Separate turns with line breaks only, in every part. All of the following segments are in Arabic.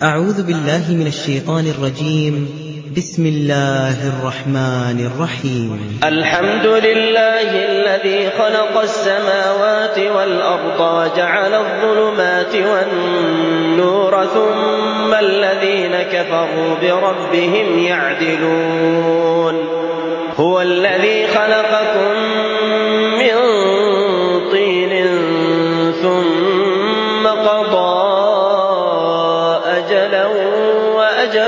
أعوذ بالله من الشيطان الرجيم. بسم الله الرحمن الرحيم.
الحمد لله الذي خلق السماوات والأرض وجعل الظلمات والنور ثم الذين كفروا بربهم يعدلون. هو الذي خلقكم من طين ثم قضى أجلا وأجل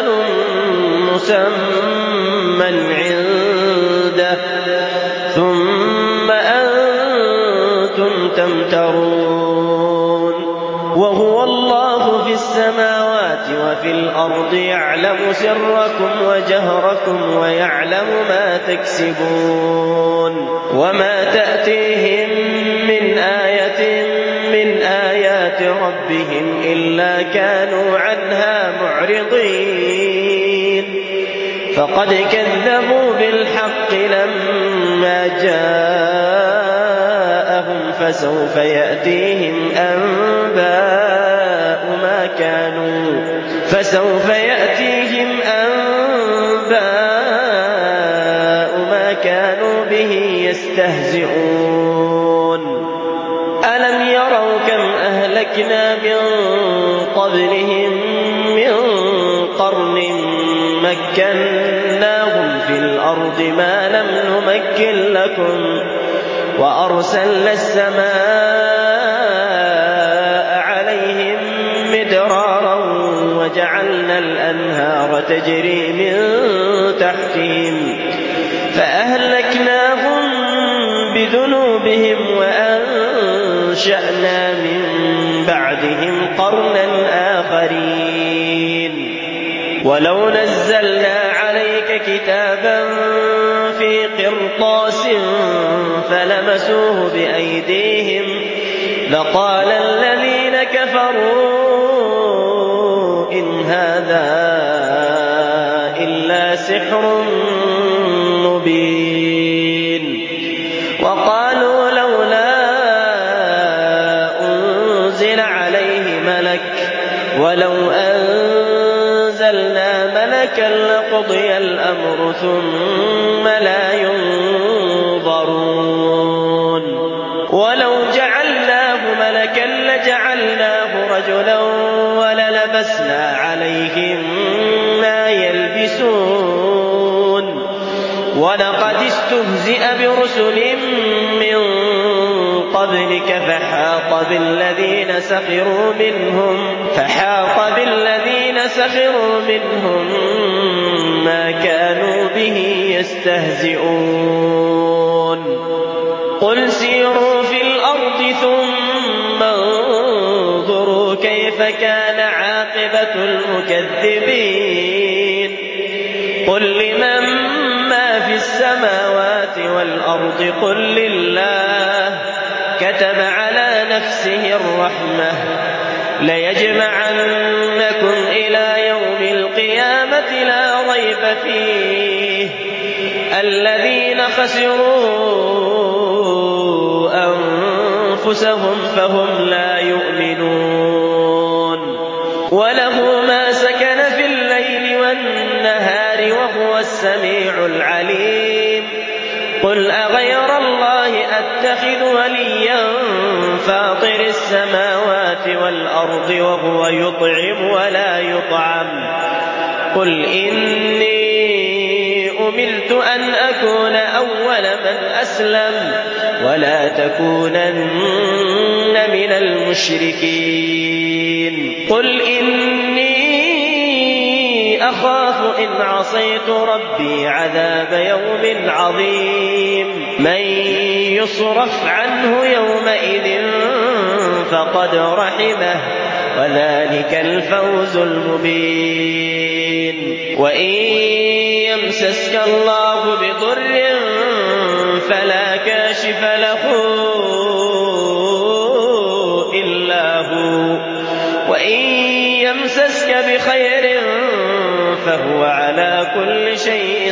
مسمى عنده ثم أنتم تمترون. وهو الله في السماوات وفي الأرض يعلم سركم وجهركم ويعلم ما تكسبون. وما تأتيهم من آية من آيات ربهم إلا كانوا عنها معرضين. فقد كذبوا بالحق لما جاءهم فسوف يأتيهم أنباء ما كانوا به يستهزئون. ألم يروا كم أهلكنا من قبلهم من قرن مكناهم في الأرض ما لم نمكن لكم وأرسلنا السماء عليهم مدرارا وجعلنا الأنهار تجري من تحتهم فأهلكناهم بذنوبهم وأنشأنا من بعدهم قرنا آخرين. ولو نزلنا عليك كتابا في قرطاس فلمسوه بأيديهم لقال الذين كفروا إن هذا إلا سحر مبين. وقالوا لولا أنزل عليه ملك ولو أنزلنا ملكا لقضي الأمر ثم لا ينظرون. ولو جعلناه ملكا لجعلناه رجلا وللبسنا عليهم ما يلبسون. ولقد استهزئ برسل من قبلك فحاق بالذين سخروا منهم ما كانوا به يستهزئون. قل سيروا في الأرض ثم انظروا كيف كان عاقبة المكذبين. قل لمن ما في السماوات والأرض قل لله كتب على نفسه الرحمة ليجمعنكم إلى يوم القيامة لا ريب فيه الذين خسروا أنفسهم فهم لا يؤمنون. وله ما سكن في الليل والنهار وهو السميع العليم. قل أغير الله أتخذ وليا فاطر السماوات والأرض وهو يطعم ولا يطعم. قل إني أمرت أن أكون أول من أسلم ولا تكونن من المشركين. قل إني أخاف إن عصيت ربي عذاب يوم عظيم. من يصرف عنه يومئذ فقد رحمه وذلك الفوز المبين. وإن يمسسك الله بضر فلا كاشف له إلا هو وإن يمسسك بخير فهو على كل شيء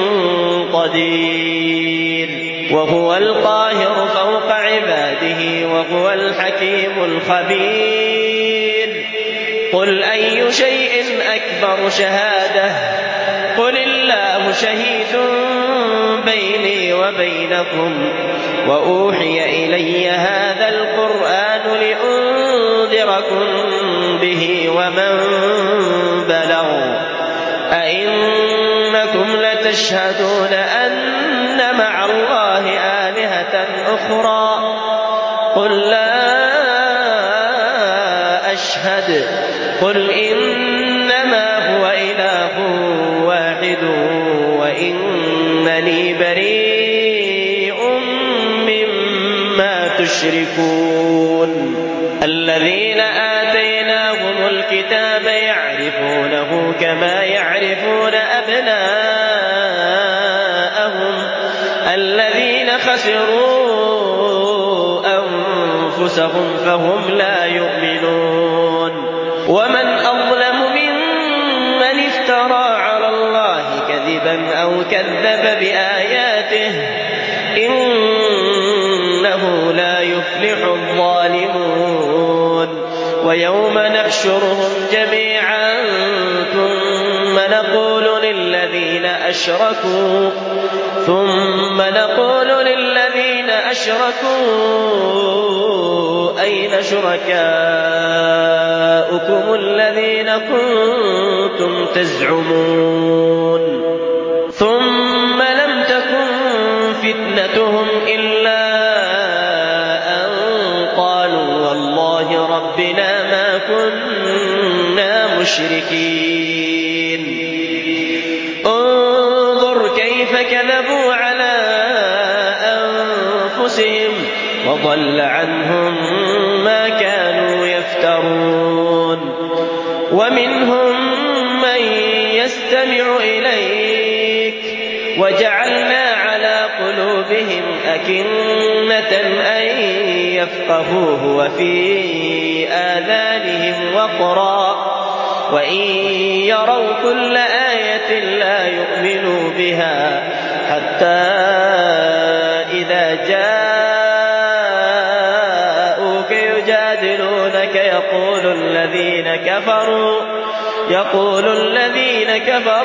قدير. وهو القاهر فوق عباده وهو الحكيم الخبير. قل أي شيء أكبر شهادة قل الله شهيد بيني وبينكم وأوحي إلي هذا القرآن لأنذركم به ومن بلغ أئنكم لتشهدون أن مع الله آلهة أخرى قل لا أشهد قل إنما هو إله واحد وإنني بريء مما تشركون الذين آتيناهم الكتاب يعرفونه كما يعرفون أبناءهم الذين خسروا أنفسهم فهم لا يؤمنون ومن أظلم ممن افترى على الله كذبا أو كذب بآياته إنه لا يفلح الظالمون ويوم نحشرهم جميعا ثم نقول للذين أشركوا أين شركاؤكم الذين كنتم تزعمون ثم لم تكن فتنتهم إلا أن قالوا والله ربنا ما كنا مشركين انظر كيف كذبوا على أنفسهم وضل عنهم ما كانوا يفترون ومنهم من يستمع إليك وجعلنا على قلوبهم أكنة أن يفقهوه وفي آذانهم وقرا وإن يروا كل آية لا يؤمنوا بها حتى إذا جاءوك يجادلونك يقول الذين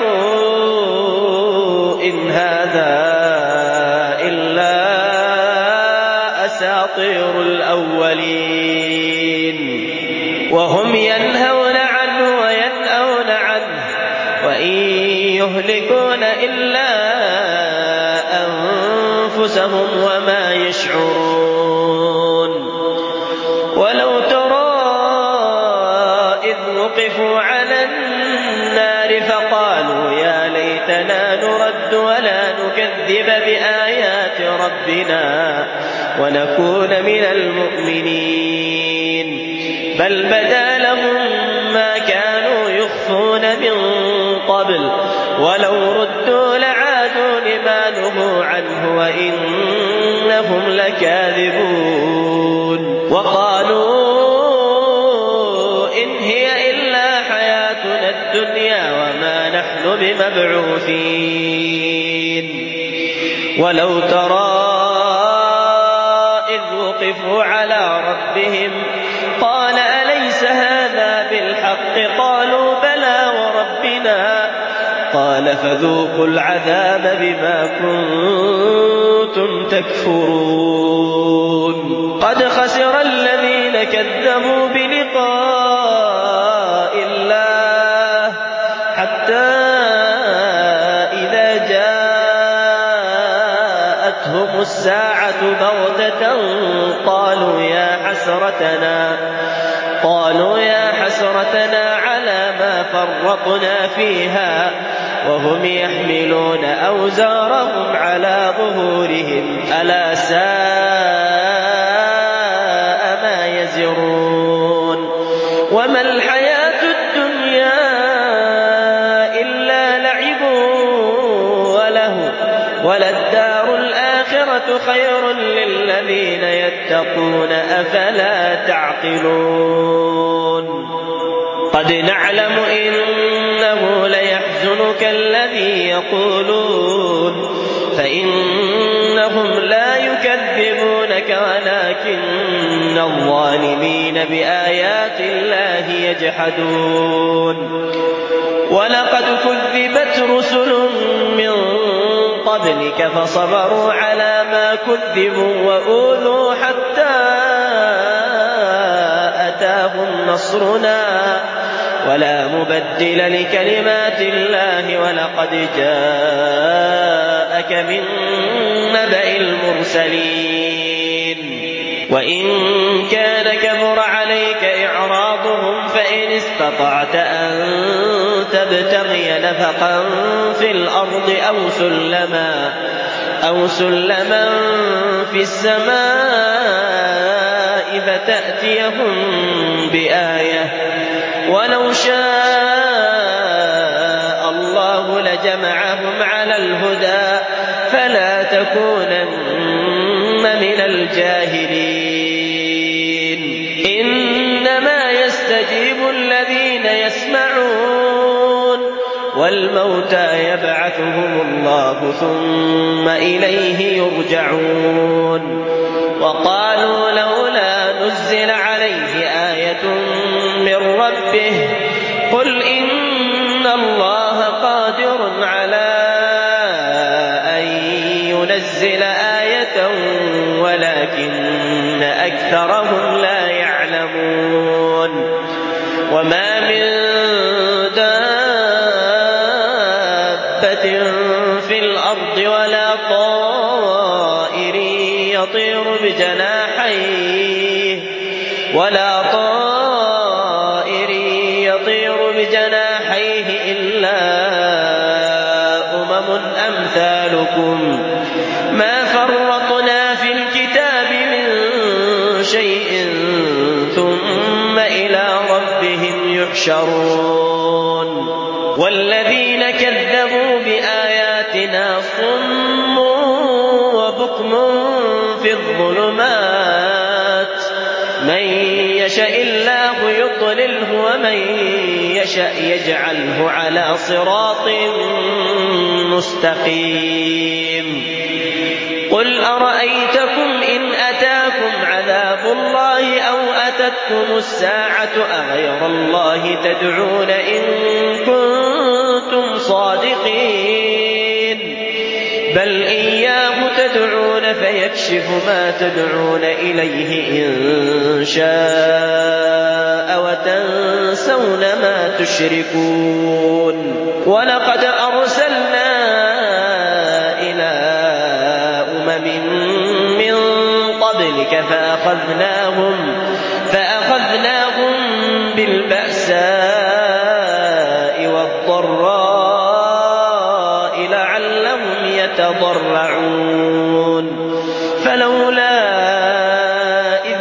كفروا إن هذا إلا أساطير الأولين وهم ينهون عنه وينأون عنه وإن يهلكون إلا أنفسهم وما يشعرون ولو ترى إذ وقفوا على النار فقالوا يا ليتنا نرد ولا نكذب بآيات ربنا ونكون من المؤمنين بل بدا لهم ما كانوا يخفون من قبل ولو ردوا لعادوا لما نهوا عنه وإنهم لكاذبون وقالوا إن هي إلا حياتنا الدنيا وما نحن بمبعوثين ولو ترى إذ وقفوا على ربهم قال أليس هذا بالحق قالوا بلى وربنا قال فذوقوا العذاب بما كنتم تكفرون قد خسر الذين كذبوا بلقاء الله حتى إذا جاءتهم الساعة بغتة قالوا يا حسرتنا على ما فرطنا فيها وهم يحملون أوزارهم على ظهورهم ألا ساء ما يزرون وما الحياة الدنيا إلا لعب وله وللدار الآخرة خير للذين يتقون أفلا تعقلون قد نعلم إنه ليحزنك الذي يقولون فإنهم لا يكذبونك ولكن الظالمين بآيات الله يجحدون ولقد كذبت رسل من قبلك فصبروا على ما كذبوا وأوذوا حتى أتاهم نصرنا ولا مبدل لكلمات الله ولقد جاءك من نبأ المرسلين وإن كان كبر عليك إعراضهم فإن استطعت أن تبتغي نفقا في الأرض أو سلما في السماء فتأتيهم بآية ولو شاء الله لجمعهم على الهدى فلا تكونن من الجاهلين إنما يستجيب الذين يسمعون والموتى يبعثهم الله ثم إليه يرجعون وقالوا لولا نزل عليه آية من ربه قل إن الله قادر على أن ينزل آية ولكن أكثرهم لا يعلمون وما من دابة في الأرض ولا طائر يطير بجناحيه إلا أمثالكم ما فرطنا في الكتاب من شيء ثم إلى ربهم يحشرون والذين كذبوا بآياتنا صم وبكم في الظلمات من يشاء الله يضلله ومن يشاء يجعله على صراط مستقيم قل أرأيتكم إن أتاكم عذاب الله أو أتتكم الساعة أغير الله تدعون إن كنتم صادقين بل إياه تدعون فيكشف ما تدعون إليه إن شاء وتنسون ما تشركون ولقد أرسلنا إلى أمم من قبلك فأخذناهم بالبأساء والضراء لعلهم يتضرعون فلولا إذ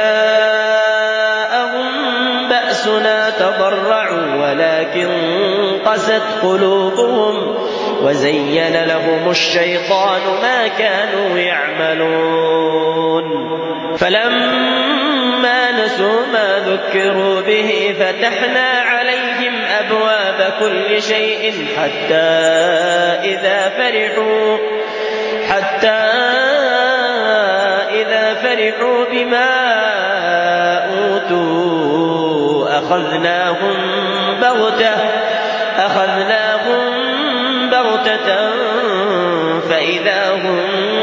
جاءهم بأسنا تضرعوا ولكن قست قلوبهم وزين لهم الشيطان ما كانوا يعملون فلما نسوا ما ذكروا به فتحنا عليهم أبواب كل شيء حتى إذا فرحوا بما أوتوا أخذناهم بغتة فإذا هم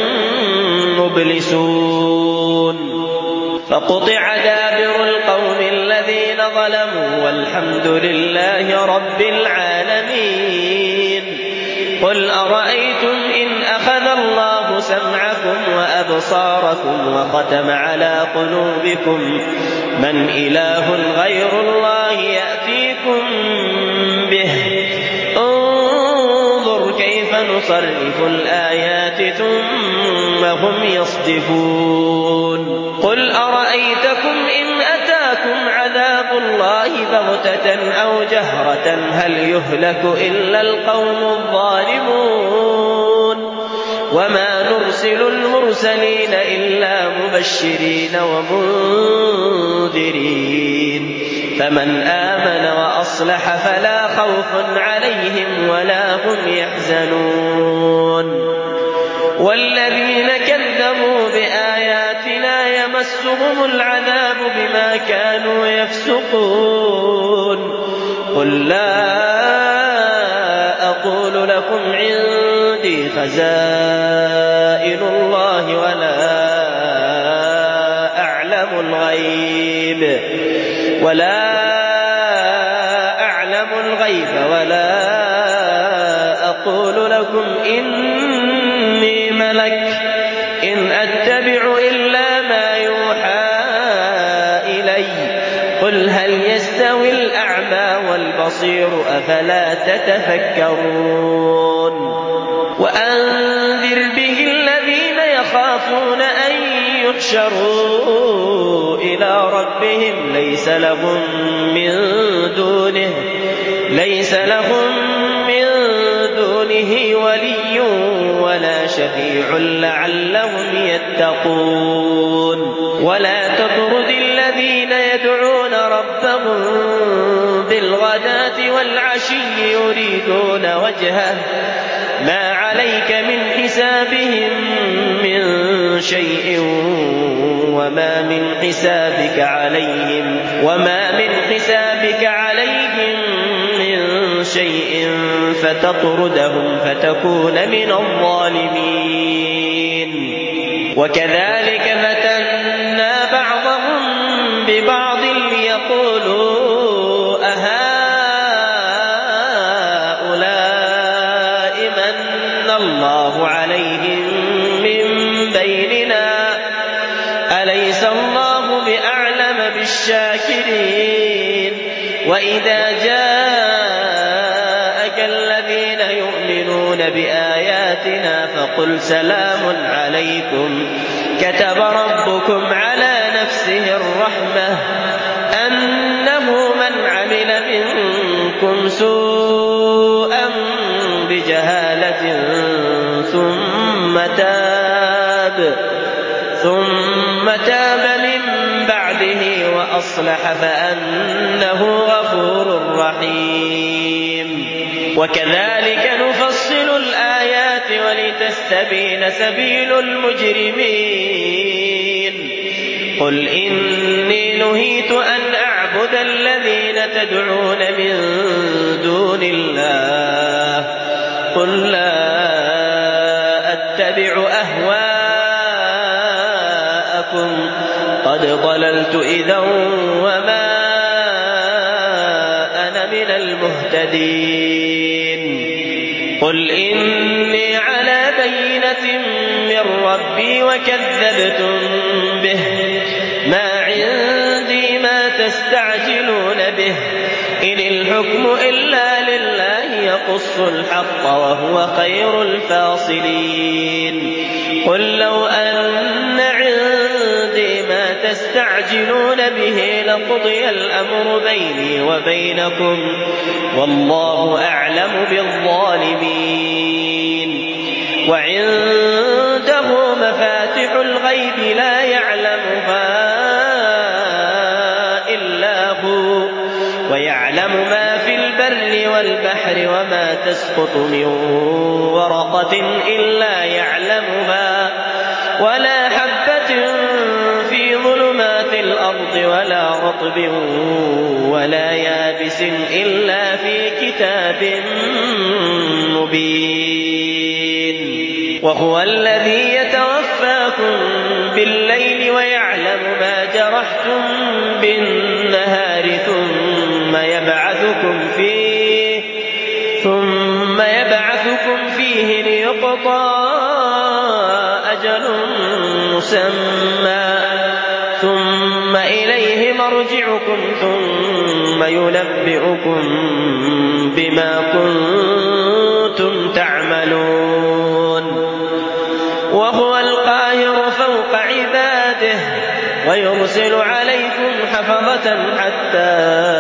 مبلسون فقطع دابر القوم الذين ظلموا والحمد لله رب العالمين قل أرأيتم إن أخذ الله سمعكم وأبصاركم وختم على قلوبكم من إله غير الله يأتيكم به انظر كيف نصرف الآيات ثم هم يصدفون قل أرأيتكم إن أتاكم عذاب الله بغتة أو جهرة هل يهلك إلا القوم الظالمون وما نرسل المرسلين إلا مبشرين ومنذرين فمن آمن وأصلح فلا خوف عليهم ولا هم يحزنون والذين كذبوا بآياتنا يمسهم العذاب بما كانوا يفسقون قل لا أقول لكم عندي خزائن الله ولا أعلم الغيب ولا أقول لكم إني ملك إن أتبع إلا ما يوحى إلي قل هل يستوي الأعمى والبصير أفلا تتفكرون وأنذر به الذين يخافون أن يحشروا إلى ربهم ليس لهم من دونه ولي ولا شفيع لعلهم يتقون ولا تطرد الذين يدعون ربهم بالغداة والعشي يريدون وجهه ما عليك من حسابهم من شيء وما من حسابك عليهم من شيء فتطردهم فتكون من الظالمين وكذلك فتنا بعضهم ببعض ليقولوا أهؤلاء من الله عليهم من بيننا أليس الله بأعلم بالشاكرين وإذا جاءك الذين يؤمنون بآياتنا فقل سلام عليكم كتب ربكم على نفسه الرحمة أنه من عمل منكم سوءا بجهالة ثم تاب من بعده وأصلح فأنه غفور رحيم وكذلك نفصل الآيات ولتستبين سبيل المجرمين قل إني نهيت أن أعبد الذين تدعون من دون الله قل لا أتبع أهواءكم قد ضللت إذا وما أنا من المهتدين قل إني على بينة من ربي وكذبتم به ما عندي ما تستعجلون به إن الحكم إلا لله يقص الحق وهو خير الفاصلين قل لو أن عندي ما تستعجلون به لقضي الأمر بيني وبينكم والله أعلم بالظالمين وعنده مفاتح الغيب لا يعلمها إلا هو ويعلم ما في البر والبحر وما تسقط من ورقة إلا يعلمها ولا حبة في ظلمات الأرض ولا رطب ولا يابس إلا في كتاب مبين وهو الذي يتوفاكم بالليل ويعلم ما جرحتم بالنهار ثم يبعثكم فيه ليقضى أجل مسمى ثم إليه مرجعكم ثم ينبئكم بما كنتم تعملون وهو القاهر فوق عباده ويرسل عليكم حفظة حتى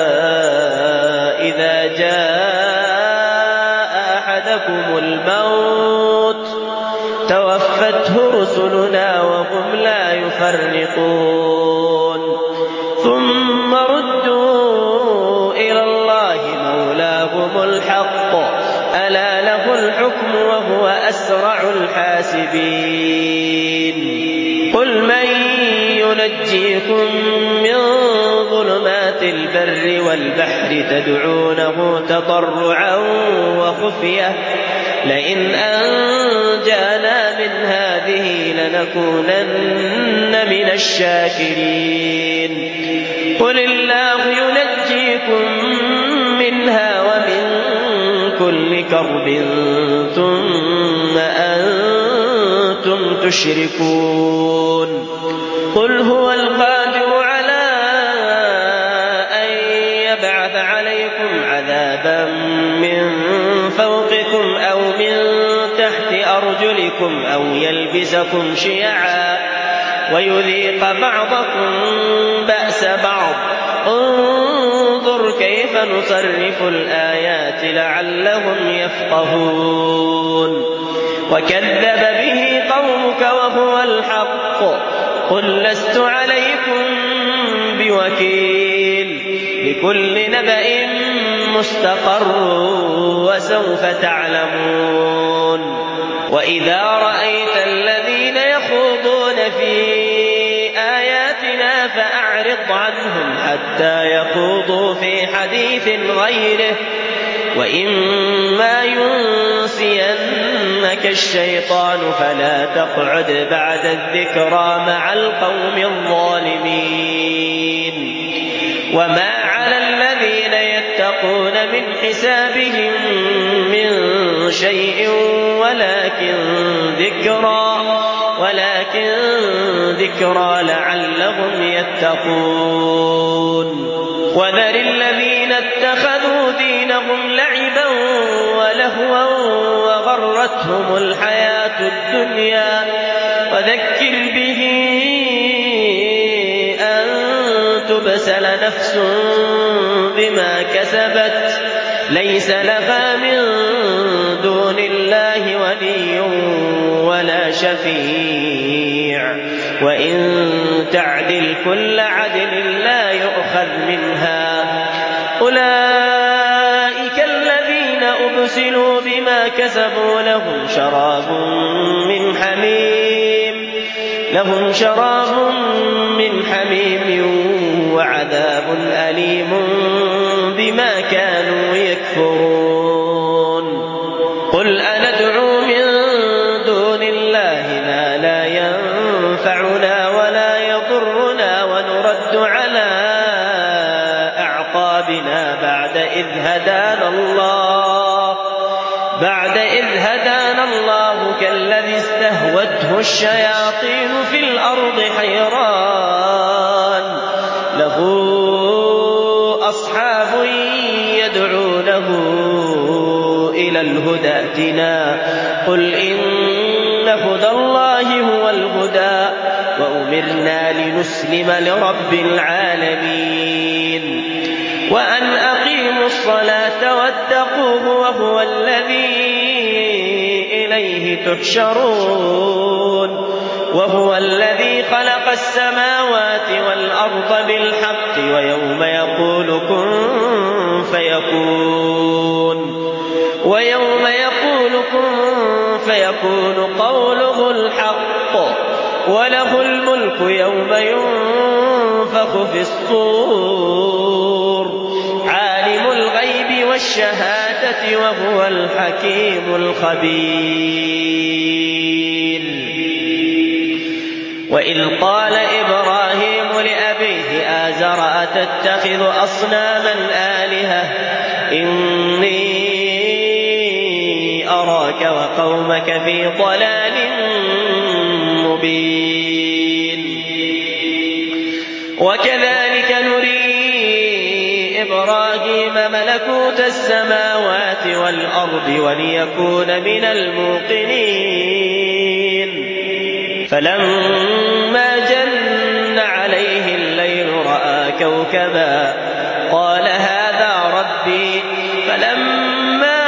إذا جاء أحدكم الموت توفته رسلنا وهم لا يفرقون ثم ردوا إلى الله مولاهم الحق ألا ألا له الحكم وهو أسرع الحاسبين. قل من ينجيكم من ظلمات البر والبحر تدعونه تضرعا وخفية لئن أنجانا من هذه لنكونن من الشاكرين. قل الله ينجيكم منها ومن كل كرب ثم أنتم تشركون. قل هو القادر على أن يبعث عليكم عذابا من فوقكم أو من تحت أرجلكم أو يلبسكم شيعا ويذيق بعضكم بأس بعض. انظر كيف نصرف الآيات لعلهم يفقهون. وكذب به قومك وهو الحق. قل لست عليكم بوكيل. لكل نبأ مستقر وسوف تعلمون. وإذا رأيت الذين يخوضون في آياتنا فأعرض عنهم حتى يخوضوا في حديث غيره وإما ينسينك الشيطان فلا تقعد بعد الذكرى مع القوم الظالمين. وما على الذين يتقون من حسابهم من شيء ولكن ذكرى لعلهم يتقون. وذر الذين اتخذوا دينهم لعبا ولهوا وغرتهم الحياة الدنيا وذكر به أن تبسل نفس بما كسبت ليس لها من دون الله ولي ولا شفيع وإن تعدل كل عدل لا يؤخذ منها. أولئك الذين أبسلوا بما كسبوا لهم شراب من حميم وعذاب أليم بما كانوا يكفرون. قل أندعو من دون الله ما لا ينفعنا ولا يضرنا ونرد على أعقابنا بعد إذ هدانا الله كالذي استهوته الشياطين في الأرض حيران له أصحاب يدعونه إلى الهدى ائتنا. قل إن هدى الله هو الهدى وأمرنا لنسلم لرب العالمين وأن أقيموا الصلاة واتقوه وهو الذي إليه تحشرون. وهو الذي خلق السماوات والأرض بالحق ويوم يقول كن فيكون قوله الحق وله الملك يوم ينفخ في الصور عالم الغيب والشهادة وهو الحكيم الخبير. وإذ قال إبراهيم لأبيه آزر أتتخذ أصناما آلهة إني أراك وقومك في ضلال مبين. وكذلك نري إبراهيم ملكوت السماوات والأرض وليكون من الموقنين. فلما جن عليه الليل رأى كوكبا قال هذا ربي فلما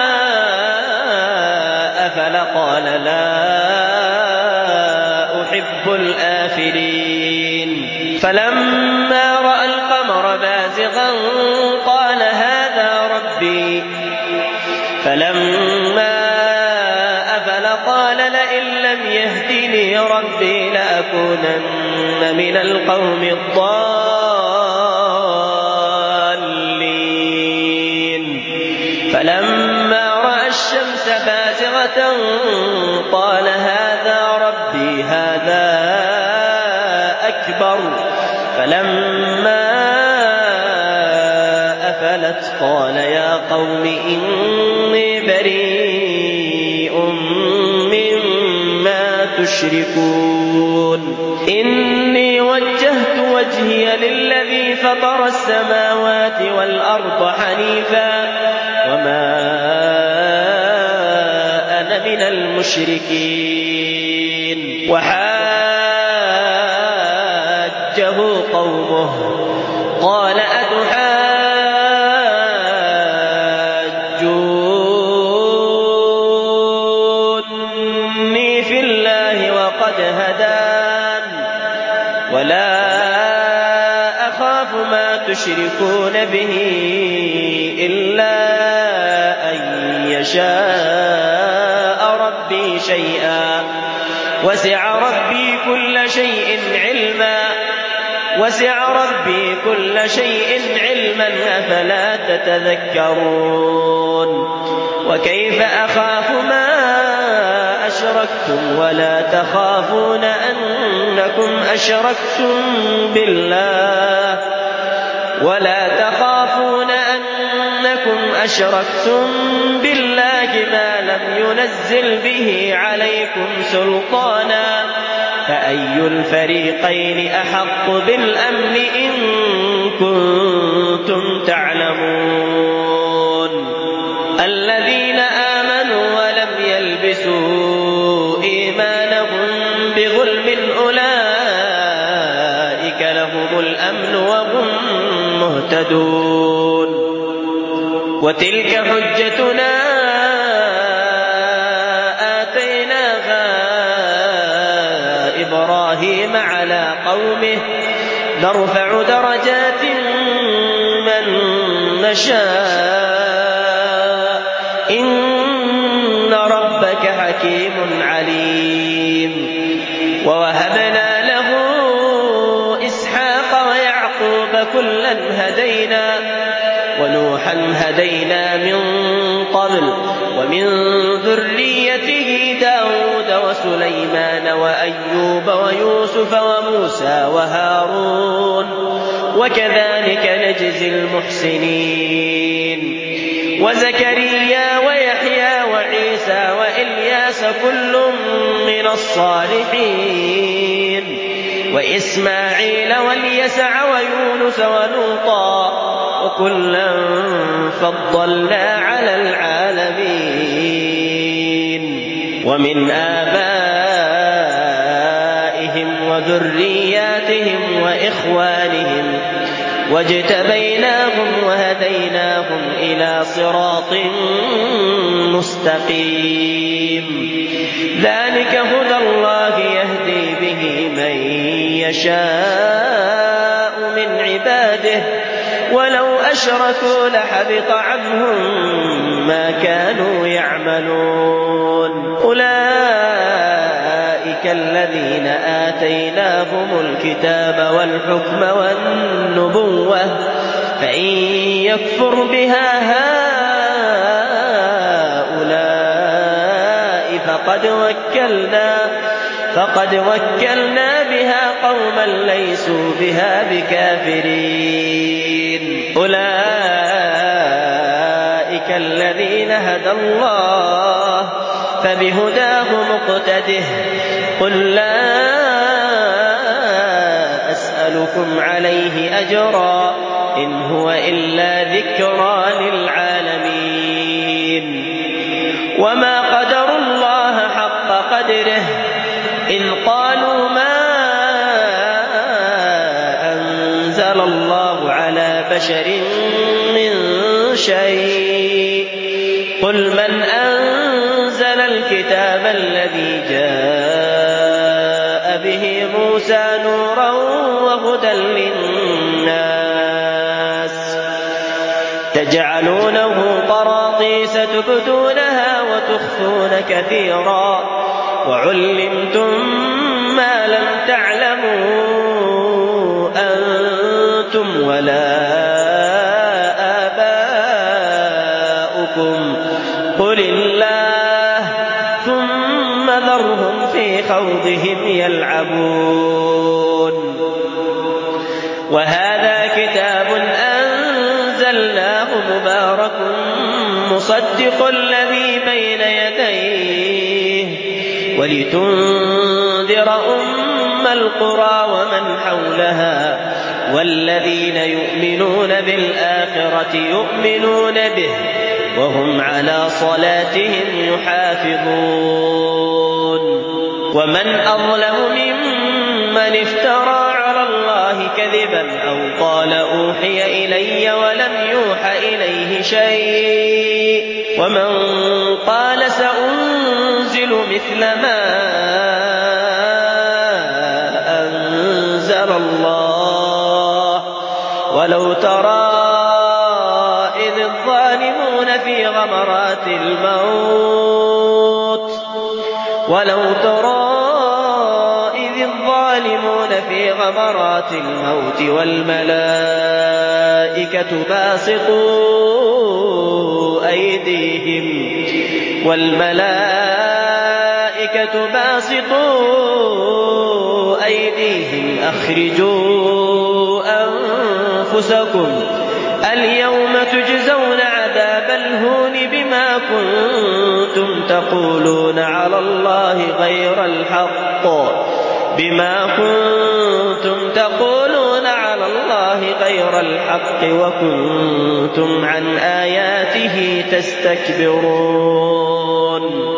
أفل قال لا أحب الآفلين. فلما رأى القمر بازغا قال هذا ربي فلما قال لئن لم يهدني ربي لأكونن من القوم الضالين فلما رأى الشمس بازغة قال هذا ربي هذا أكبر فلما أفلت قال يا قوم إني بريء مما تشركون إني وجهت وجهي للذي فطر السماوات والأرض حنيفا وما أنا من المشركين وحاجه قومه قال أتحاجوني في الله وقد هدان ولا أخاف ما تشركون به إلا أن يشاء ربي شيئا وسع ربي كل شيء علما أفلا تتذكرون وكيف أخاف ما أشركتم ولا تخافون أنكم أشركتم بالله ما لم ينزل به عليكم سلطانا فأي الفريقين أحق بالأمن إن كنتم تعلمون الذين آمنوا ولم يلبسوا إيمانهم بظلم أولئك لهم الأمن وهم مهتدون وتلك حجتنا آتيناها إبراهيم على قومه نرفع درجات من نشاء إن ربك حكيم عليم ووهبنا له إسحاق ويعقوب كلا هدينا ونوحا هدينا من قبل ومن ذريته داود وسليمان وأيوب ويوسف وموسى وهارون وكذلك نجزي المحسنين وزكريا ويحيى وعيسى وإلياس كل من الصالحين وإسماعيل واليسع ويونس ولوطا وكلا فضلنا على العالمين ومن آبائهم وذرياتهم وإخوانهم واجتبيناهم وهديناهم إلى صراط مستقيم ذلك هدى الله يهدي به من يشاء من عباده ولو أشركوا لحبط عنهم ما كانوا يعملون أولئك الذين آتيناهم الكتاب والحكم والنبوة فإن يكفر بها هؤلاء فقد وكلنا بها قوما ليسوا بها بكافرين أولئك الذين هدى الله فبهداه مقتده قل لا أسألكم عليه أجرا إن هو إلا ذكرى للعالمين وما قدروا الله حق قدره إذ قالوا ما أنزل الله على بشر من شيء قل من أنزل الكتاب الذي جاء به موسى نورا وهدى للناس تجعلونه قراطيس تبدونها وتخفون كثيرا وعلمتم ما لم تعلموا أنتم ولا آباؤكم قل الله ثم ذرهم في خوضهم يلعبون. وهذا كتاب أنزلناه مبارك مصدق الذي بين يديه ولتنذر أم القرى ومن حولها والذين يؤمنون بالآخرة يؤمنون به وهم على صلاتهم يحافظون. ومن أظلم ممن افترى على الله كذبا أو قال أوحي إلي ولم يوح إليه شيء ومن قال سأنزل مثل ما أنزل الله ولو ترى إذ الظالمون في غمرات الموت والملائكة باسطوا أيديهم أخرجوا أنفسكم اليوم تجزون عذاب الهون بما كنتم تقولون على الله غير الحق وكنتم عن آياته تستكبرون.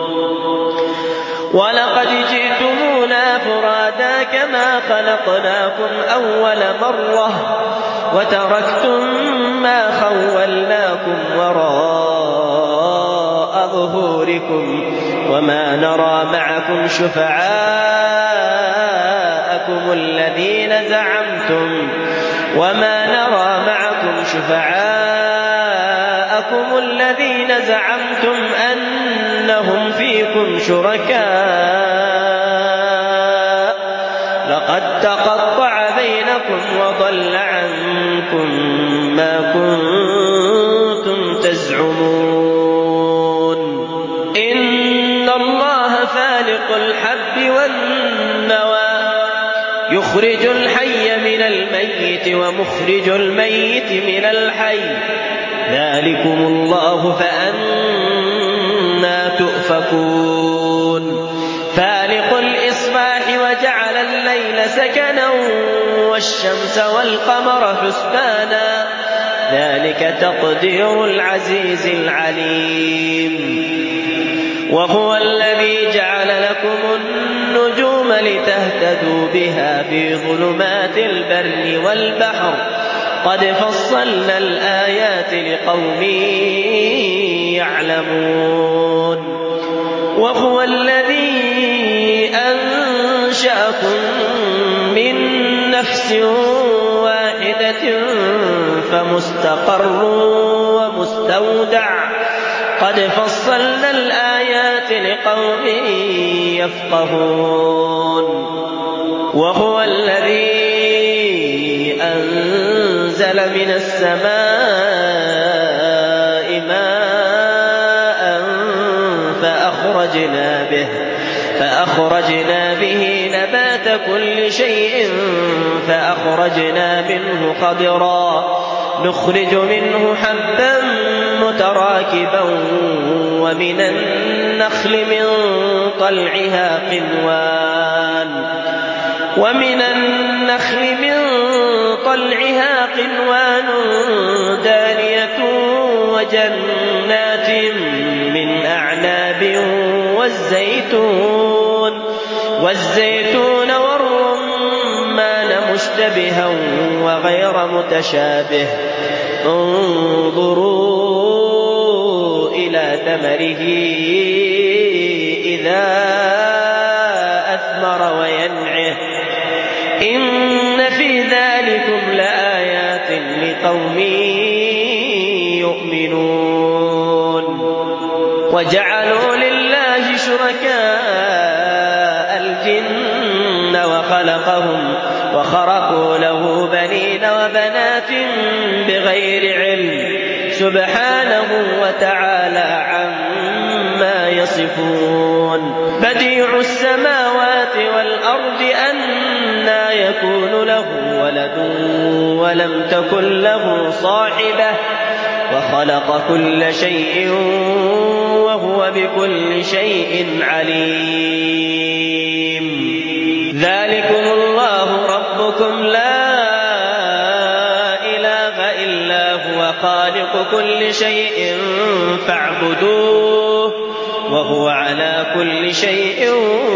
ولقد جئتمونا فرادا كما خلقناكم أول مرة وتركتم ما خولناكم وراء ظهوركم وما نرى معكم شفعاءكم الذين زعمتم أنهم فيكم شركاء لقد تقطع بينكم وضل عنكم ما كنتم تزعمون. إن الله فالق الحب والنوى يخرج الحي من الميت ومخرج الميت من الحي ذلكم الله فأنى تؤفكون. فالق الإصباح وجعل الليل سكنا والشمس والقمر حسبانا ذلك تقدير العزيز العليم. وهو الذي جعل لكم النجوم لتهتدوا بها في ظلمات البر والبحر قد فصلنا الآيات لقوم يعلمون. وهو الذي أنشأكم من نفس واحدة فمستقر ومستودع قد فصلنا الآيات لقوم يفقهون. وهو الذي أنزل من السماء ماء فأخرجنا به نبات كل شيء فأخرجنا منه خضرا نخرج منه حبا متراكبا ومن النخل من طلعها قنوان دانية وجنات من أعناب والزيتون والرمان مشتبها وغير متشابه انظروا إلى ثمره إذا أثمر وينعه إن في ذلكم لآيات لقوم يؤمنون. وجعلوا لله شركاء الجن وخلقهم وخرقوا له بنين وبنات بغير علم سبحانه وتعالى عما يصفون بديع السماوات والأرض أنى يكون له ولد ولم تكن له صاحبة وخلق كل شيء وهو بكل شيء عليم ذلكم الله ربكم لا إله إلا هو خالق كل شيء فاعبدوه وهو على كل شيء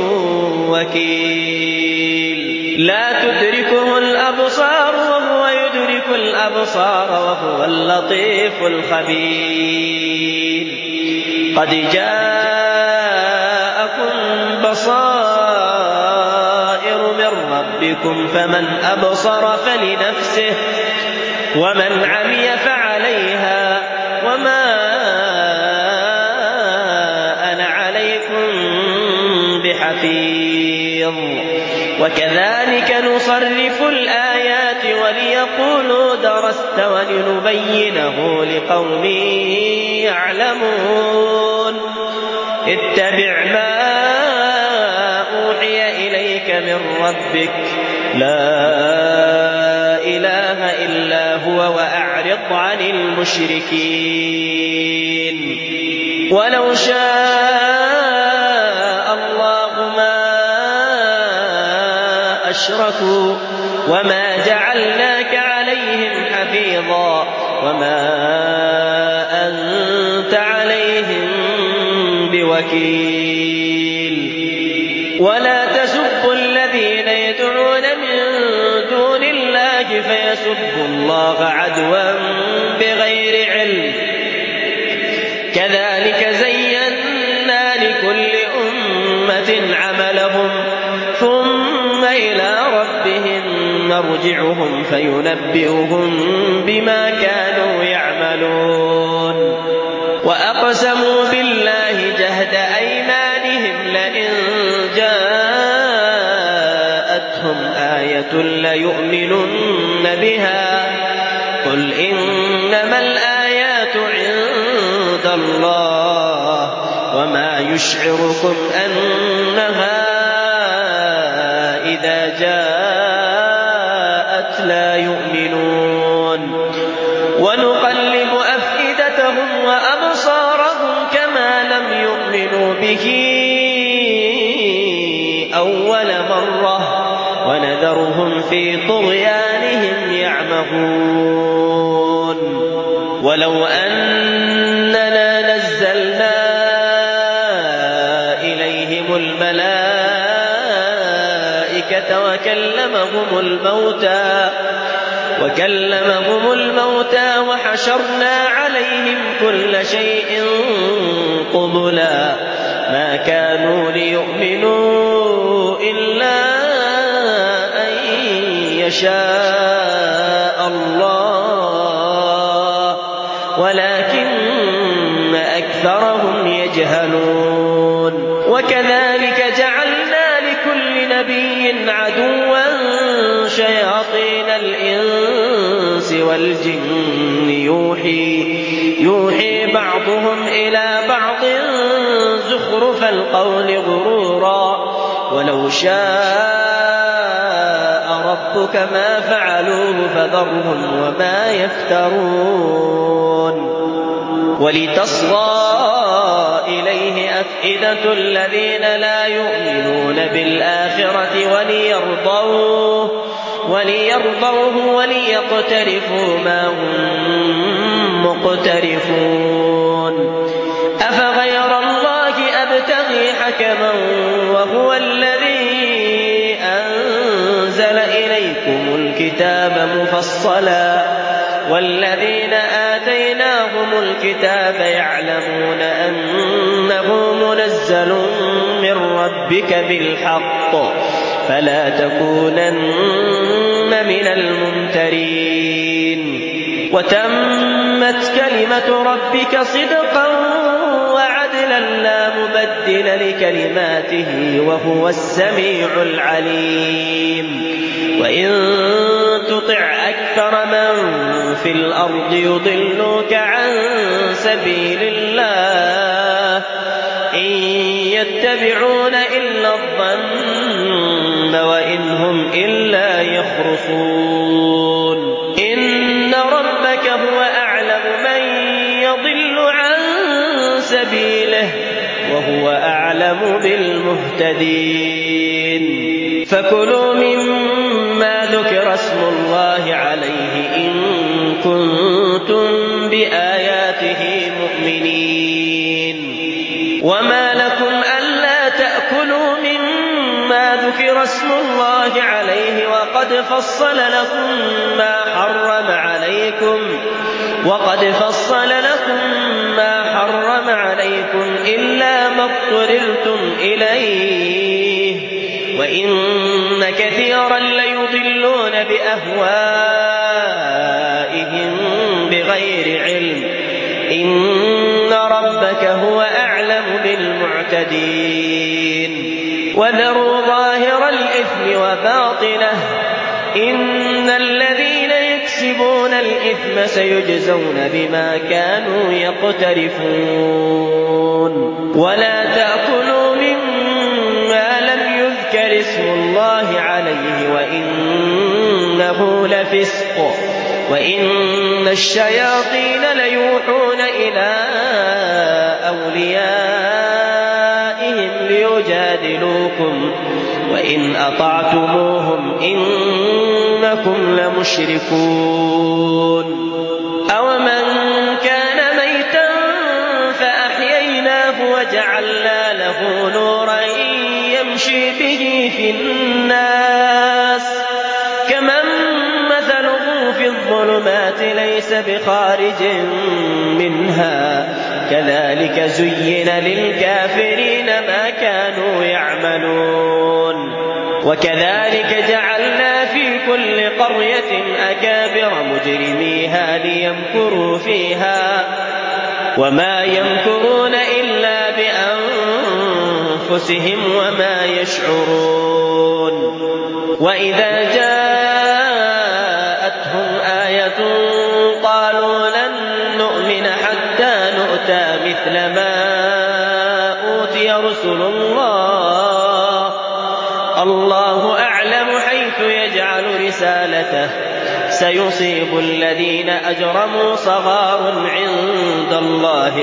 وكيل لا تدركه الأبصار وهو يدرك الأبصار وهو اللطيف الخبير قد جاءكم بصائر من ربكم فمن أبصر فلنفسه ومن عمي فعليها وما أنا عليكم بحفيظ وكذلك نصرف الآيات وليقولوا درست ولنبينه لقوم يعلمون اتبع ما أوحي إليك من ربك لا إله إلا هو وأعرض عن المشركين ولو شاء الله ما أشركوا وما جعلناك عليهم حفيظا وما أنت عليهم بوكيل ولا تسبوا الذين يدعون من دون الله فيسبوا الله عدوا بغير علم كذلك زينا لكل أمة عملهم ثم إلى ربهم مرجعهم فينبئهم بما كانوا يعملون وأقسموا بالله جهد أيمانهم لئن جاءتهم آية ليؤمنن بها قل إنما الآيات عند الله وما يشعركم أنها إذا جاءت لا يؤمنون ونقلب أفئدتهم وأبصارهم كما لم يؤمنوا به أول مرة ونذرهم في طغيانهم يعمهون ولو أننا نزلنا إليهم الملائكة وكلمهم الموتى وحشرنا عليهم كل شيء قبلا ما كانوا ليؤمنوا إلا أن يشاء الله ولكن أكثرهم يجهلون وكذلك جعلنا لكل نبي عدوا شياطين الإنس والجن يوحي بعضهم إلى بعض زخرف القول غرورا ولو شاء ربك ما فعلوه فذرهم وما يفترون ولتصغى إليه أفئدة الذين لا يؤمنون بالآخرة وليرضوه وليقترفوا ما هم مقترفون أفغير الله أبتغي حكما وهو الذي أنزل إليكم الكتاب مفصلا والذين آتيناهم الكتاب يعلمون أنه منزل من ربك بالحق فلا تكونن من الممترين وتمت كلمة ربك صدقا وعدلا مبدل لكلماته وهو السميع العليم. وإن تطع أكثر من في الأرض يضلوك عن سبيل الله إن يتبعون إلا الظن وإن هم إلا يخرصون. إن ربك هو أعلم من يضل عن سبيله وهو أعلم بالمهتدين. فكلوا مما ذكر اسم الله عليه إن كنتم بآياته مؤمنين. وما لكم ألا تأكلوا مما ذكر اسم الله عليه وقد فصل لكم ما حرم عليكم إلا ما اضطررتم إليه وإن كثيرا ليضلون بأهوائهم بغير علم إن ربك هو أعلم بالمعتدين. وذروا ظاهر الإثم وباطنه إن الذين يكسبون الإثم سيجزون بما كانوا يقترفون. ولا تأكلوا مما لم يذكر اسم الله عليه وإنه لفسق وإن الشياطين ليوحون إلى أوليائهم ليجادلوكم وإن أطعتموهم إنكم لمشركون. أومن كان ميتا فأحييناه وجعلنا له نورا يمشي به في الناس كمن مثله في الظلمات ليس بخارج منها كذلك زين للكافرين ما كانوا يعملون. وكذلك جعلنا في كل قرية أكابر مجرميها ليمكروا فيها وما يمكرون إلا بأنفسهم وما يشعرون. وإذا جاءتهم آية قالوا لن نؤمن حتى نؤتى مثل ما أوتي رسل الله أعلم حيث يجعل رسالته سيصيب الذين أجرموا صغار عند الله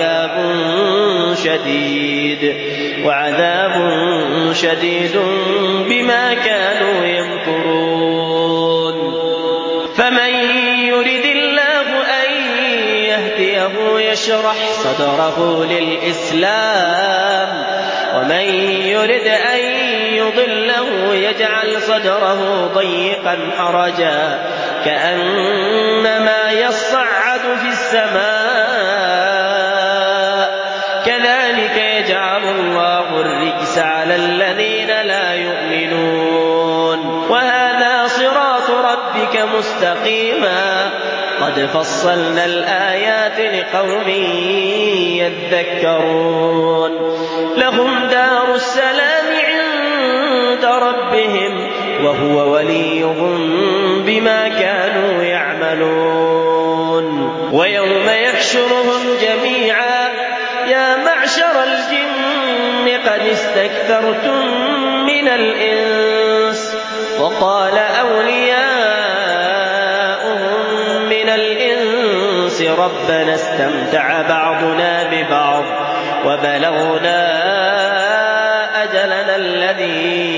وعذاب شديد بما كانوا يمكرون. فمن يرد الله أن يهديه يشرح صدره للإسلام ومن يرد أن يضله يجعل صدره ضيقا حرجا كأنما يصعد في السماء كذلك يجعل الله الرجس على الذين لا يؤمنون. وهذا صراط ربك مستقيما قد فصلنا الآيات لقوم يذكرون. لهم دار السلام عند ربهم وهو وليهم بما كانوا يعملون. ويوم يحشرهم جميعا يا معشر الجن قد استكثرتم من الإنس وقال أولياؤهم من الإنس ربنا استمتع بعضنا ببعض وبلغنا أجلنا الذي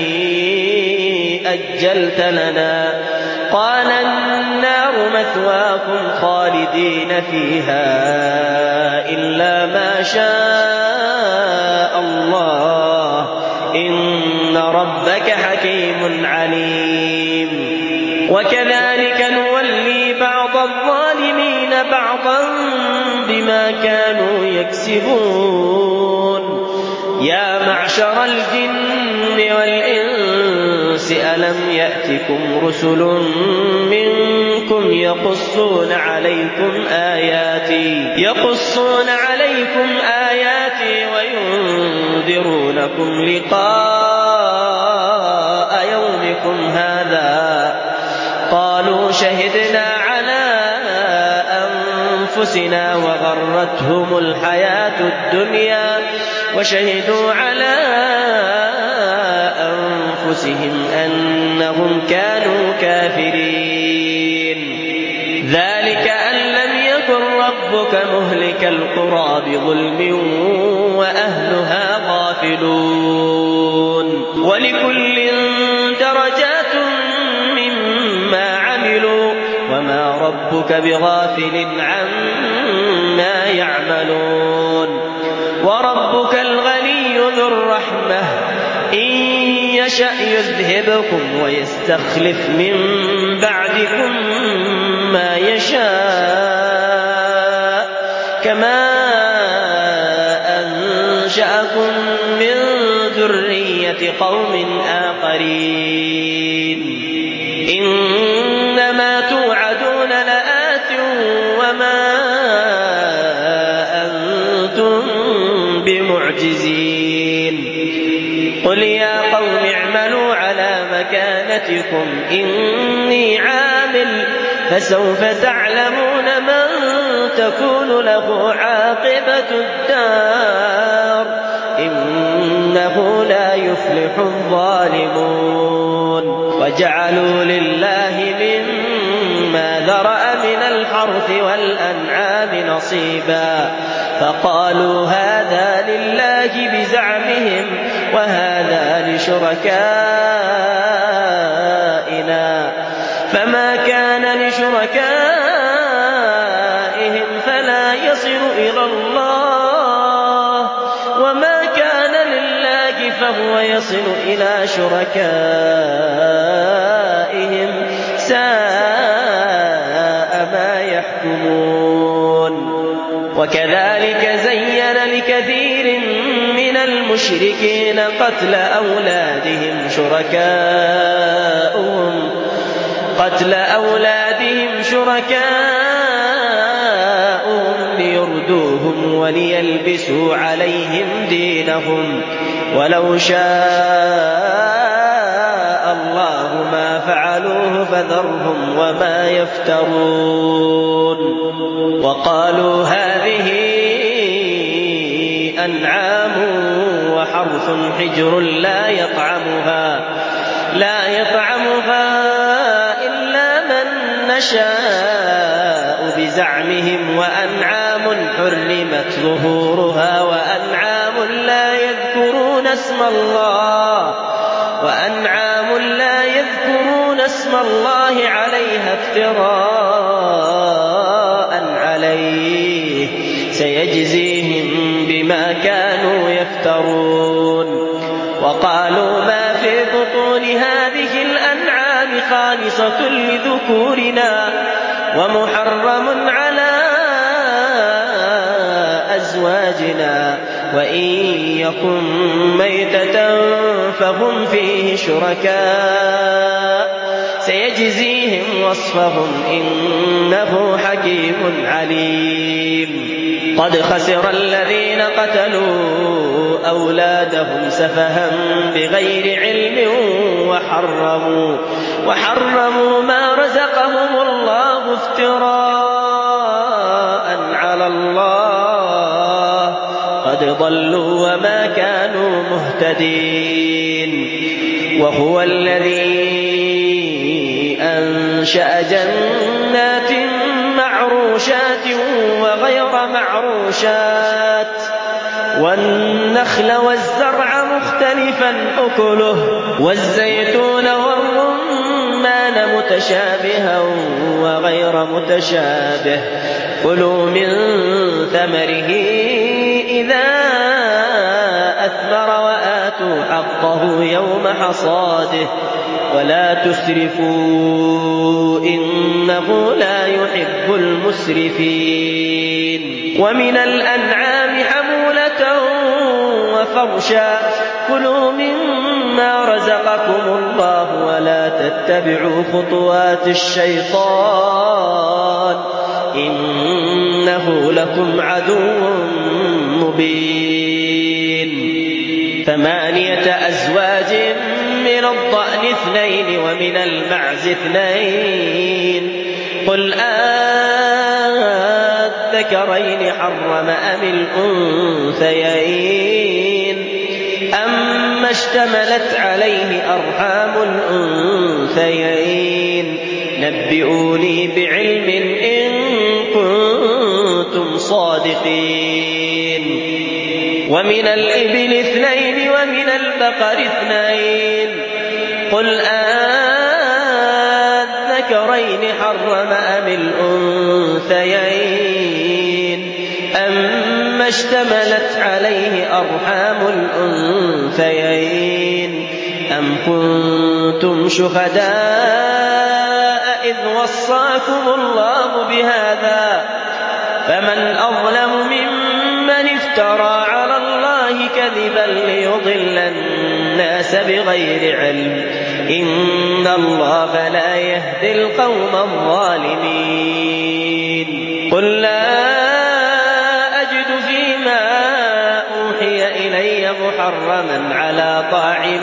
أجلت لنا قال النار مثواكم خالدين فيها إلا ما شاء الله إن ربك حكيم عليم. وكذلك نولي بعض الظالمين بعضا بما كانوا يكسبون. يا معشر الجن والإنس ألم يأتكم رسل منكم يقصون عليكم آياتي وينذرونكم ينذرونكم لقاء يومكم هذا قالوا شهدنا على أنفسنا وغرتهم الحياة الدنيا وشهدوا على أنفسهم أنهم كانوا كافرين. ذلك أن لم يكن ربك مهلك القرى بظلم وأهلها غافلون. ولكل درجات مما عملوا وما ربك بغافل عما يعملون. وربك الغني ذو الرحمة إن يشأ يذهبكم ويستخلف من بعدكم ما يشاء كما أنشأكم من ذرية قوم آخرين. إنما توعدون لآت وما أنتم بمعجزين. قل يا قوم اعملوا على مكانتكم إني عامل فسوف تعلمون من تكون له عاقبة الدار إنه لا يفلح الظالمون. وجعلوا لله مما ذرأ من الحرث والأنعام نصيبا فقالوا هذا لله بزعمهم وهذا لشركائنا فما كان لشركائهم فلا يصل إلى الله وما كان لله فهو يصل إلى شركائهم ساء ما يحكمون. وكذلك زين لكثير من المشركين قتل أولادهم شركاؤهم ليردوهم وليلبسوا عليهم دينهم ولو شاء الله ما فعلوه فذرهم وما يفترون. وقالوا هذه أنعام وحرث حجر لا يطعمها إلا من نشاء بزعمهم وأنعام حرمت ظهورها وأنعام لا يذكرون اسم الله عليها افتراء عليه سيجزيهم بما كانوا يفترون. وقالوا ما في بطون هذه الأنعام خالصة لذكورنا ومحرم على أزواجنا وإن يكن ميتة فهم فيه شركاء سيجزيهم وصفهم إنه حكيم عليم. قد خسر الذين قتلوا أولادهم سفها بغير علم وحرموا ما رزقهم الله افتراء على الله قد ضلوا وما كانوا مهتدين. وهو الذي أنشأ جنات معروشات وغير معروشات والنخل والزرع مختلفا أكله والزيتون والرمان متشابها وغير متشابه كلوا من ثمره إذا أثمر وآتوا حقه يوم حصاده ولا تسرفوا إنه لا يحب المسرفين. ومن الأنعام حمولة وفرشا كلوا مما رزقكم الله ولا تتبعوا خطوات الشيطان إنه لكم عدو مبين. 8 أزواج من الضأن 2 ومن المعز 2 قل أذكرين حرم أم الأنثيين أما اشتملت عليه أرحام الأنثيين نبئوني بعلم إن كنتم صادقين ومن الإبل 2 ومن البقر 2 قل أذكرين حرم أم الأنثيين أما اشتملت عليه أرحام الأنثيين أم كنتم شهداء إذ وصاكم الله بهذا فمن أظلم ممن افترى على الله كذبا ليضل الناس بغير علم إن الله لا يهدي القوم الظالمين قل لا أجد فيما أوحي إلي محرما على طاعم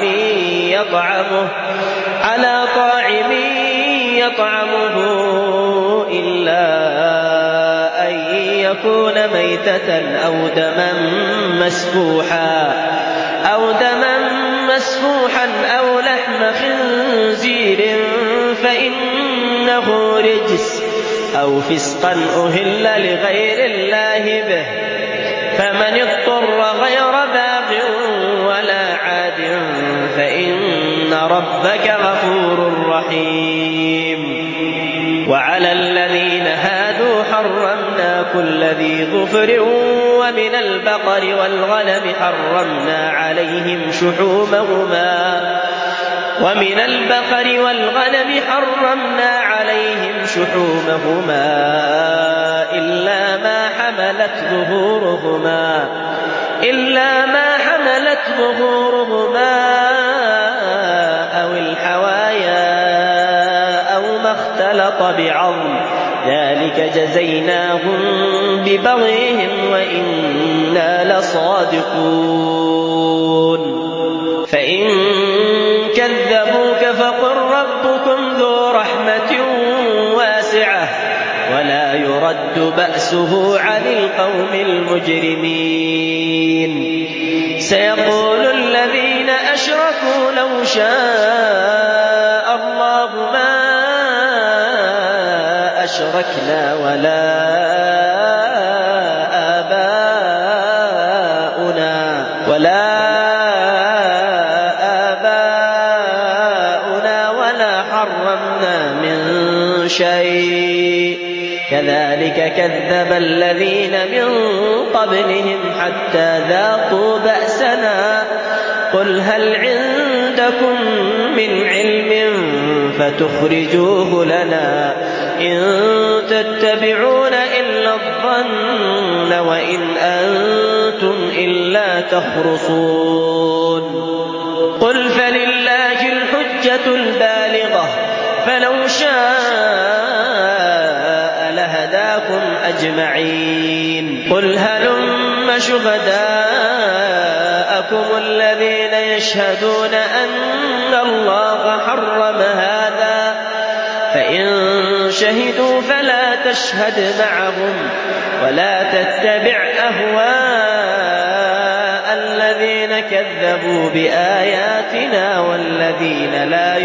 يطعمه إلا أن يكون ميتة أو دما مسفوحا أو لحم خنزير فإنه رجس أو فسقا أهل لغير الله به فمن اضطر غير باغ ولا عاد فإن ربك غفور رحيم وعلى الذين هادوا حرمنا كل ذي ظفر ومن البقر والغنم حرمنا عليهم شحومهما إلا ما حملت ظهورهما أو الحوايا أو ما اختلط بعظم ذلك جزيناهم ببغيهم وإنا لصادقون فإن كذبوك فقل ربكم ذو رحمة واسعة ولا يرد بأسه عن القوم المجرمين سيقول الذين أشركوا لو شاء الله ما أشركنا ولا آباؤنا ولا حرمنا من شيء كذلك كذب الذين من قبلهم حتى ذاقوا بأسنا قل هل عندكم من علم فتخرجوه لنا إن تتبعون إلا الظن وإن أنتم إلا تخرصون قل فلله الحجة البالغة فلو شاء لهداكم أجمعين قل هلم شهداءكم الذين يشهدون أن الله حرم هذا فإن شهدوا فلا تشهد معهم ولا تتبع أهواء الذين كذبوا بآياتنا والذين لا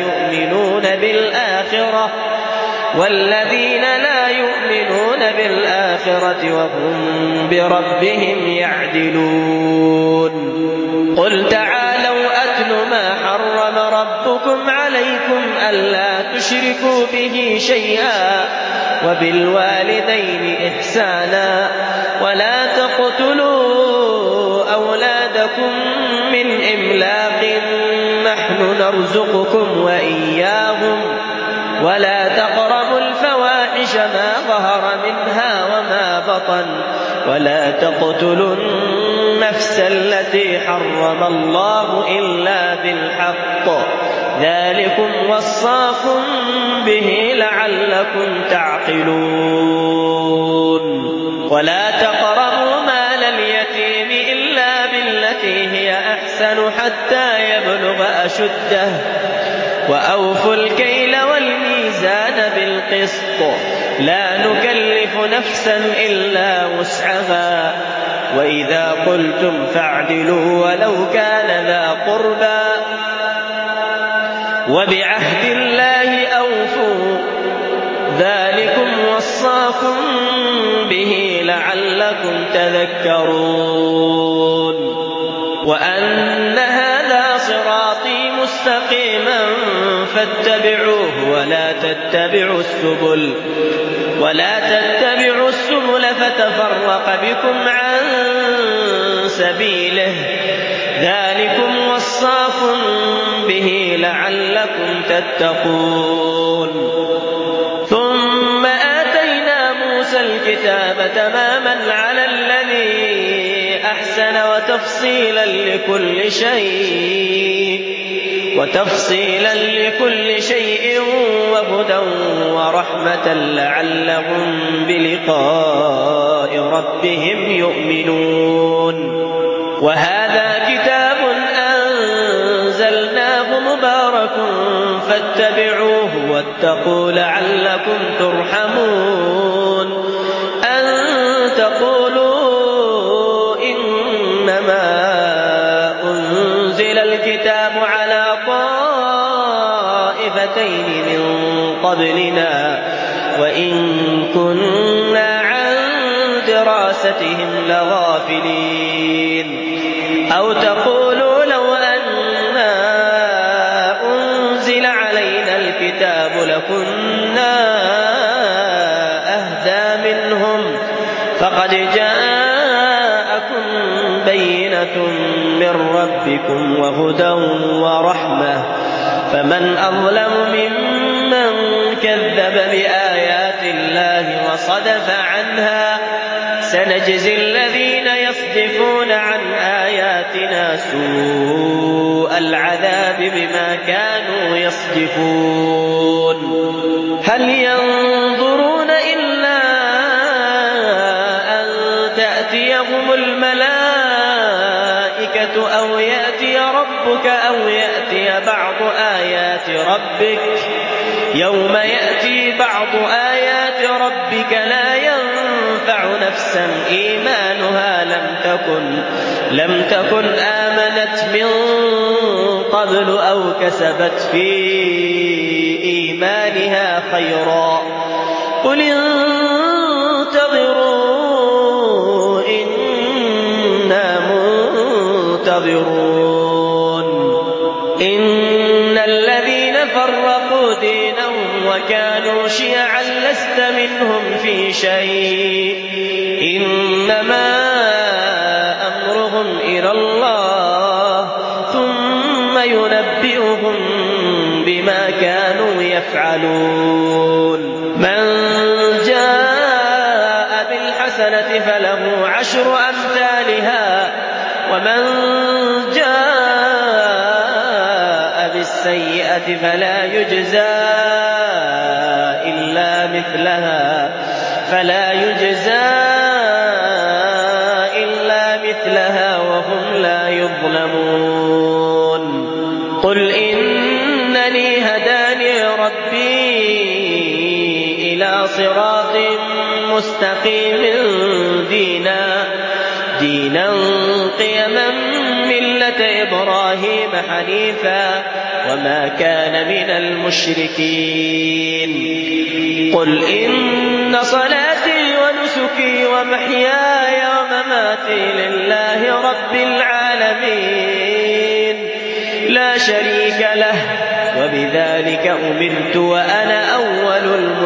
يؤمنون بالآخرة وهم بربهم يعدلون قل تعالوا أتل ما حرم ربكم عليكم ألا تشركوا به شيئا وبالوالدين إحسانا ولا تقتلوا أولادكم من إملاق نحن نرزقكم وإياهم ولا تقربوا الفواحش ما ظهر منها وما بطن ولا تقتلوا النفس التي حرم الله إلا بالحق ذلكم وصاكم به لعلكم تعقلون ولا تقربوا مال اليتيم إلا بالتي هي أحسن يحزن حتى يبلغ أشده وأوفوا الكيل والميزان بالقسط لا نكلف نفسا إلا وسعها وإذا قلتم فاعدلوا ولو كان ذا قربى وبعهد الله أوفوا ذلكم وصاكم به لعلكم تذكرون وأن هذا صراطي مستقيما فاتبعوه ولا تتبعوا السبل فتفرق بكم عن سبيله ذلكم وصاكم به لعلكم تتقون ثم آتينا موسى الكتاب تماما على الذي أحسن وتفصيلا لكل شيء وهدى ورحمة لعلهم بلقاء ربهم يؤمنون وهذا كتاب أنزلناه مبارك فاتبعوه واتقوا لعلكم ترحمون أن تقولوا إنما أنزل الكتاب على طائفتين من قبلنا وإن كنا عن دراستهم لغافلين أو تقولوا لو أنا أنزل علينا الكتاب لكنا أهدى منهم فقد جاءكم بينة من ربكم وهدى ورحمة فمن أظلم ممن كذب بآيات الله وصدف عنها سنجزي الذين يصدفون عن آياتنا سوء العذاب بما كانوا يصدفون هل ينظرون إلا أن تأتيهم الملائكة أو يأتي ربك أو يأتي بعض آيات ربك يوم يأتي بعض آيات ربك لا ينفع نفسا إيمانها لم تكن آمنت من قبل أو كسبت في إيمانها خيرا قل انتظروا إنا منتظرون إن الذين فرقوا دينهم وكانوا شيعا لست منهم في شيء إنما أمرهم إلى الله ثم ينبئهم بما كانوا يفعلون من جاء بالحسنة فله 10 أمثالها ومن جاء بالسيئة فلا يجزى إلا مثلها وهم لا يظلمون قل إنني هداني ربي إلى صراط مستقيم دينا قيما ملة إبراهيم حنيفا وما كان من المشركين قل إن صلاتي ونسكي ومحياي ومماتي لله رب العالمين لا شريك له وبذلك أمرت وأنا أول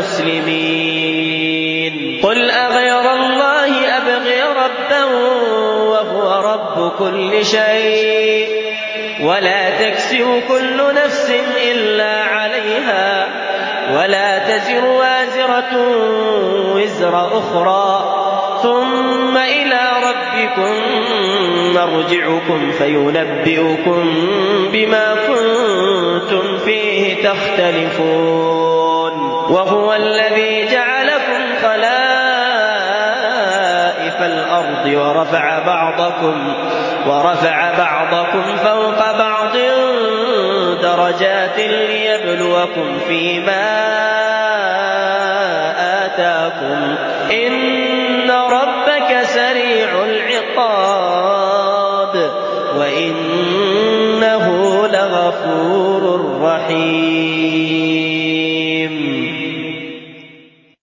المسلمين قل أغير الله أبغي ربا وهو رب كل شيء ولا تكسب كل نفس إلا عليها ولا تزر وازرة وزر أخرى ثم إلى ربكم مرجعكم فينبئكم بما كنتم فيه تختلفون وهو الذي جعلكم خلائف الأرض ورفع ورفع بعضكم فوق بعض درجات ليبلوكم فيما آتاكم إن ربك سريع العقاب وإنه لغفور رحيم.